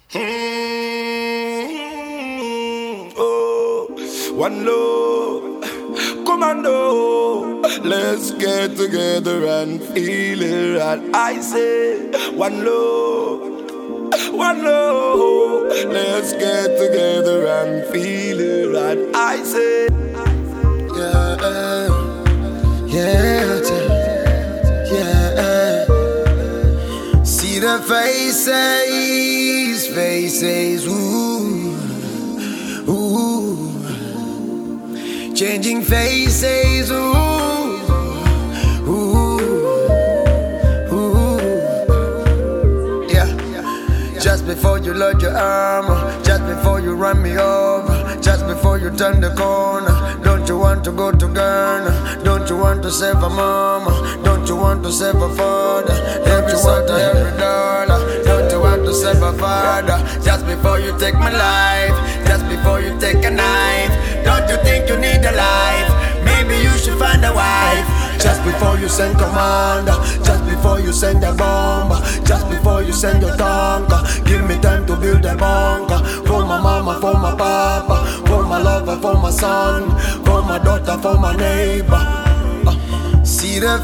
Oh, one love, commando. Let's get together and feel it right. I say, one love, one love. Let's get together and feel it right. I say, yeah, yeah, yeah. See the faces, ooh, ooh. Changing faces, ooh, ooh, ooh. Yeah. Just before you load your armor, just before you run me over, just before you turn the corner. Don't you want to go to Ghana? Don't you want to save a mama? Don't you want to save a father? Don't you want to every dollar? Don't you want to save a father? Just before you take my life, just before you take a knife. Don't you think you need a life? Maybe you should find a wife. Just before you send commander, just before you send a bomb, just before you send your tanker, give me time to build a bunker. For my mama, for my papa, for my lover, for my son, for my daughter, for my neighbor. See the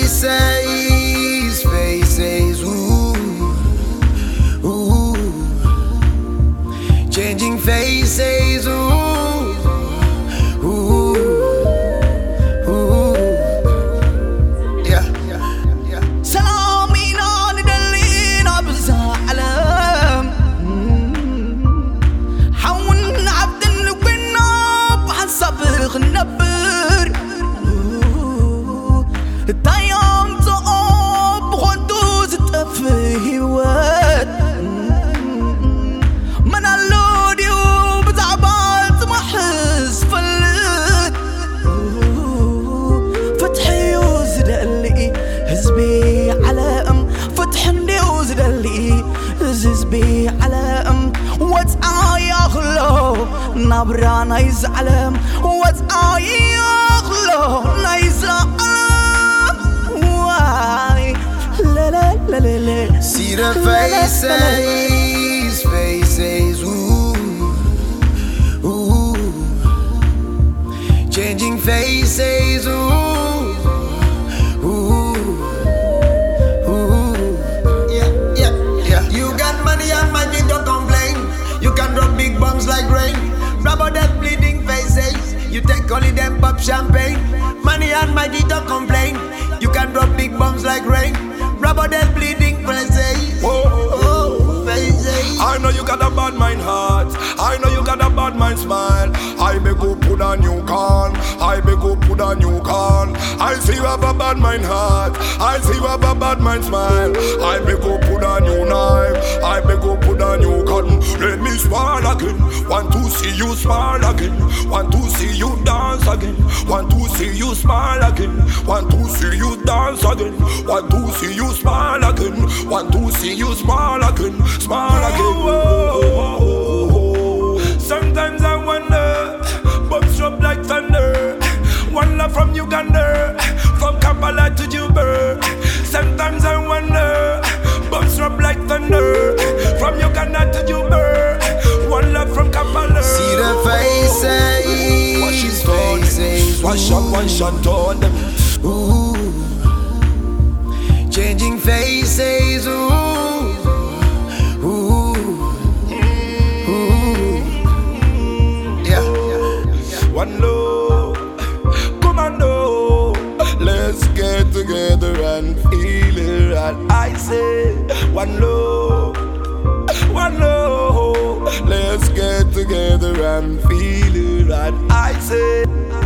faces, ooh, ooh. Changing faces, ooh, ooh, ooh. Yeah, yeah. سلامي نال دلينا بالزعلم حاول عبد القنا بحسب الغنبر الطيام تقب غدوز تفهي واد من اللودي وبتعبال تمحس فلت فتحي وزد اللي حزبي على فتح وزد اللي حزبي على واتعا يغلو نبرانا يزعلم واتعا يغلو نيزعلم واي لا لا لا لا لا. See the faces, ooh, ooh. Changing faces, ooh, ooh, ooh. Yeah, yeah, yeah. You got money and money, don't complain. You can drop big bombs like rain. Rubber them bleeding faces. You take only them pop champagne. Money and money, don't complain. You can drop big bombs like rain. Rubber them bleeding faces. Oh, faces. I know you got a bad mind heart. I know you got a bad mind smile. I be go put a new can. I be go put a new can. I see you have a bad mind heart. I see you have a bad mind smile. I be go put a new knife. I be go put a new cotton. Let me smile again. Want to see you smile again. Want to see you dance again. Want to see you smile again. Want to see you dance again. Want to see you smile again. Want to see you smile again. Smile again. Sometimes I wonder, bumps drop like thunder. One love from Uganda, from Kampala to Juba. Sometimes I wonder, bumps drop like thunder, from Uganda to Juba. One love from Kampala. See the faces, wash up, one shot on them. Ooh, changing faces, ooh. One love, commando. Let's get together and feel it right. I say, one love, one love. Let's get together and feel it right. I say.